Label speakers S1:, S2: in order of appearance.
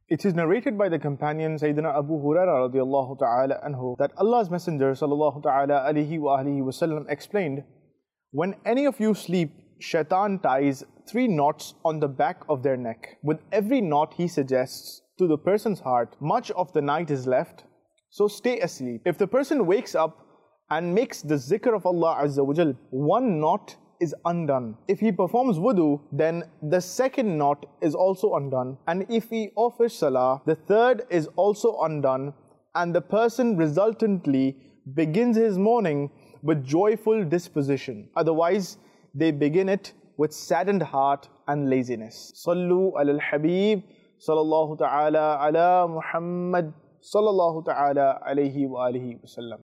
S1: It is narrated by the companion Sayyidina Abu Hurairah radiallahu ta'ala anhu that Allah's Messenger sallallahu ta'ala alayhi wa alihi wasallam explained, when any of you sleep, Shaitan ties 3 knots on the back of their neck. With every knot he suggests to the person's heart, much of the night is left, so stay asleep. If the person wakes up and makes the zikr of Allah Azza wa Jal, 1 knot is undone. If he performs wudu, then the 2nd knot is also undone. And if he offers salah, the 3rd is also undone. And the person resultantly begins his morning with joyful disposition. Otherwise, they begin it with saddened heart and laziness. Sallu ala al-Habib, sallallahu ta'ala ala Muhammad, sallallahu ta'ala alayhi wa alihi wa sallam.